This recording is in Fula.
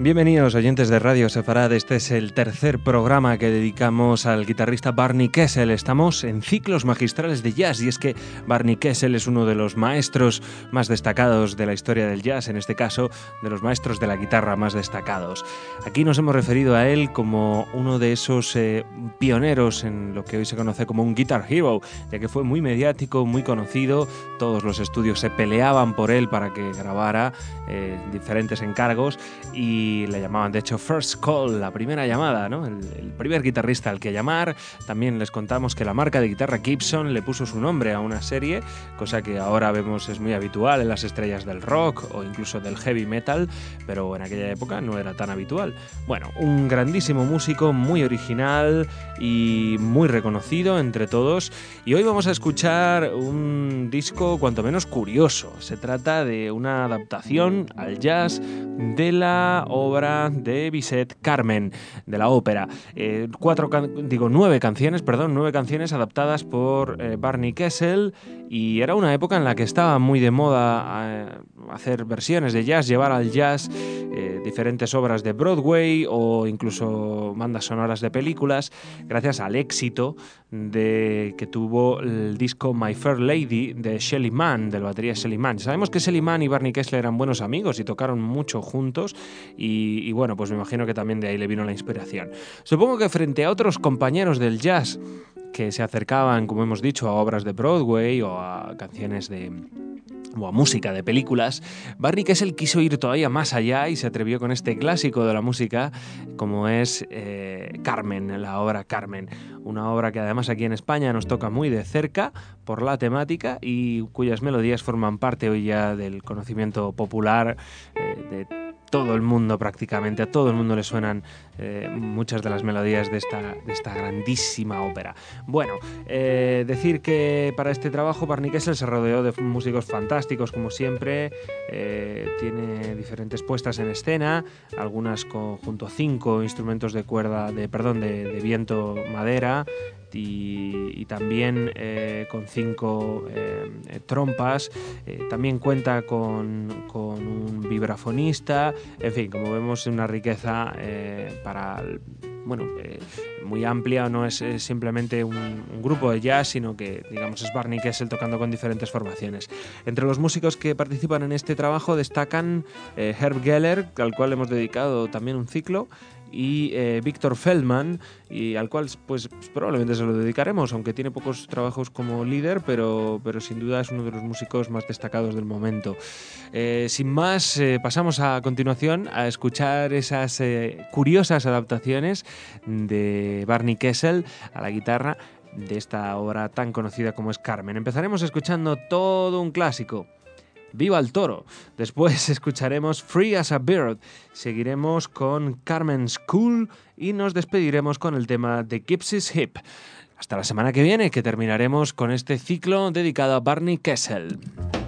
Bienvenidos oyentes de Radio Sefarad, este es el tercer programa que dedicamos al guitarrista Barney Kessel. Estamos en ciclos magistrales de jazz y es que Barney Kessel es uno de los maestros más destacados de la historia del jazz, en este caso de los maestros de la guitarra más destacados. Aquí nos hemos referido a él como uno de esos pioneros en lo que hoy se conoce como un guitar hero, ya que fue muy mediático, muy conocido, todos los estudios se peleaban por él para que grabara diferentes encargos y le llamaban de hecho First Call, la primera llamada, ¿no? El primer guitarrista al que llamar. También les contamos que la marca de guitarra Gibson le puso su nombre a una serie, cosa que ahora vemos es muy habitual en las estrellas del rock o incluso del heavy metal, pero en aquella época no era tan habitual. Bueno, un grandísimo músico, muy original y muy reconocido entre todos, y hoy vamos a escuchar un disco cuanto menos curioso. Se trata de una adaptación al jazz de la obra de Bizet, Carmen, de la ópera. 9 canciones adaptadas por Barney Kessel, y era una época en la que estaba muy de moda hacer versiones de jazz, llevar al jazz diferentes obras de Broadway o incluso bandas sonoras de películas, gracias al éxito que tuvo el disco My Fair Lady de Shelly Manne, del batería Shelly Manne. Sabemos que Shelly Manne y Barney Kessel eran buenos amigos y tocaron mucho juntos y bueno, pues me imagino que también de ahí le vino la inspiración. Supongo que frente a otros compañeros del jazz que se acercaban, como hemos dicho, a obras de Broadway o a canciones o a música de películas, Barney Kessel quiso ir todavía más allá y se atrevió con este clásico de la música como es Carmen, la obra Carmen, una obra que además aquí en España nos toca muy de cerca por la temática y cuyas melodías forman parte hoy ya del conocimiento popular de todo el mundo prácticamente. A todo el mundo le suenan muchas de las melodías de esta grandísima ópera. Bueno, decir que para este trabajo Barney Kessel se rodeó de músicos fantásticos como siempre, tiene diferentes puestas en escena, algunas junto a 5 instrumentos de viento madera, y también con 5 trompas. También cuenta con un vibrafonista. En fin, como vemos, una riqueza muy amplia. No es simplemente un grupo de jazz, sino que, digamos, es Barney Kessel tocando con diferentes formaciones. Entre los músicos que participan en este trabajo destacan Herb Geller, al cual hemos dedicado también un ciclo, y Victor Feldman, y al cual pues probablemente se lo dedicaremos, aunque tiene pocos trabajos como líder, pero sin duda es uno de los músicos más destacados del momento. Sin más, pasamos a continuación a escuchar esas curiosas adaptaciones de Barney Kessel a la guitarra de esta obra tan conocida como es Carmen. Empezaremos escuchando todo un clásico, Viva el Toro. Después escucharemos Free as a Bird. Seguiremos con Carmen's Cool y nos despediremos con el tema de Gypsy's Hip. Hasta la semana que viene, que terminaremos con este ciclo dedicado a Barney Kessel.